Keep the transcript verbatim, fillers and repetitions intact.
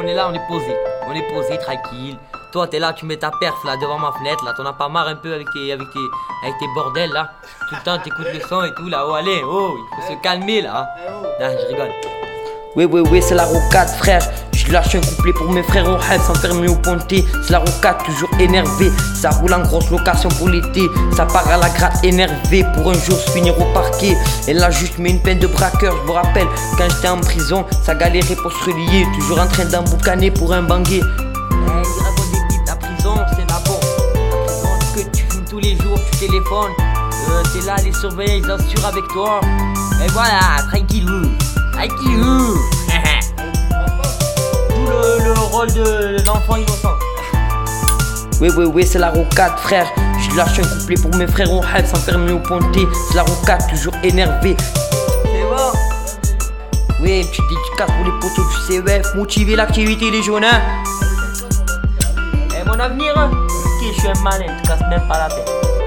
on est là, on est posé. On est posé, tranquille. Toi, t'es là, tu mets ta perf là devant ma fenêtre, là. T'en as pas marre un peu avec tes, avec tes, avec tes bordels là. Tout le temps, t'écoutes le son et tout là. Oh, allez, oh, il faut se calmer là. Non, je rigole. Oui, oui, oui, c'est la rocade, frère. Je lâche un couplet pour mes frères au rêve, s'enfermer au ponté. C'est la rocade, toujours énervé. Ça roule en grosse location pour l'été. Ça part à la gratte énervé pour un jour se finir au parquet. Et là, juste met une peine de braqueur. Je vous rappelle, quand j'étais en prison, ça galérait pour se relier. Toujours en train d'emboucaner pour un banguet. Eh, il raconte des petites, la prison, c'est là bon. La prison, que tu fumes tous les jours, tu téléphones. Euh, t'es là, les surveillants, ils assurent avec toi. Et voilà, tranquillou. Tranquillou. Tout le, le rôle de l'enfant innocent. Oui, oui, oui, c'est la rocade, frère. Je lâche un couplet pour mes frères au rêve, s'enfermer au ponté. C'est la rocade, toujours énervé. C'est bon. Oui, une petite dédicace pour les potos du C E F. Motiver l'activité des jeunes, hein. Et mon avenir, hein. Ok, je suis un malin, tu casses même pas la tête.